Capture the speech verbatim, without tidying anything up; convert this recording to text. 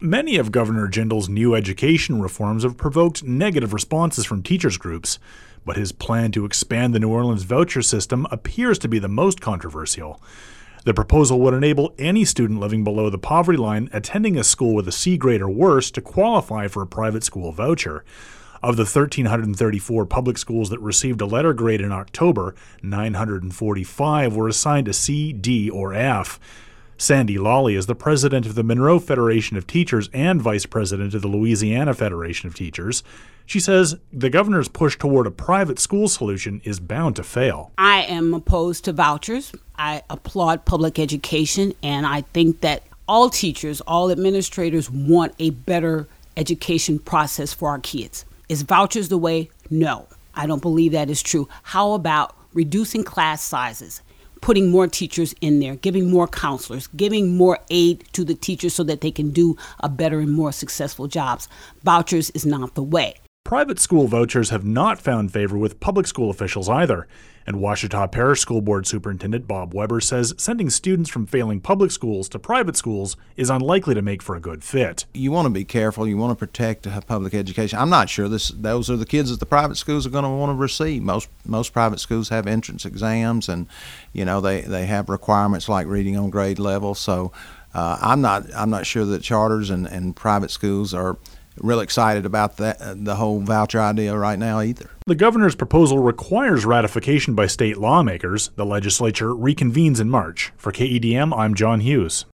Many of Governor Jindal's new education reforms have provoked negative responses from teachers groups, but his plan to expand the New Orleans voucher system appears to be the most controversial. The proposal would enable any student living below the poverty line attending a school with a C grade or worse to qualify for a private school voucher. Of the one thousand three hundred thirty-four public schools that received a letter grade in October, nine hundred forty-five were assigned a C, D, or F. Sandy Lawley is the president of the Monroe Federation of Teachers and vice president of the Louisiana Federation of Teachers. She says the governor's push toward a private school solution is bound to fail. I am opposed to vouchers. I applaud public education, and I think that all teachers, all administrators want a better education process for our kids. Is vouchers the way? No, I don't believe that is true. How about reducing class sizes, putting more teachers in there, giving more counselors, giving more aid to the teachers so that they can do a better and more successful jobs? Vouchers is not the way. Private school vouchers have not found favor with public school officials either, and Ouachita Parish School Board Superintendent Bob Weber says sending students from failing public schools to private schools is unlikely to make for a good fit. You want to be careful. You want to protect uh, public education. I'm not sure this; those are the kids that the private schools are going to want to receive. Most most private schools have entrance exams, and you know they, they have requirements like reading on grade level. So uh, I'm not I'm not sure that charters and, and private schools are real excited about that, uh, the whole voucher idea right now either. The governor's proposal requires ratification by state lawmakers. The legislature reconvenes in March. For K E D M, I'm John Hughes.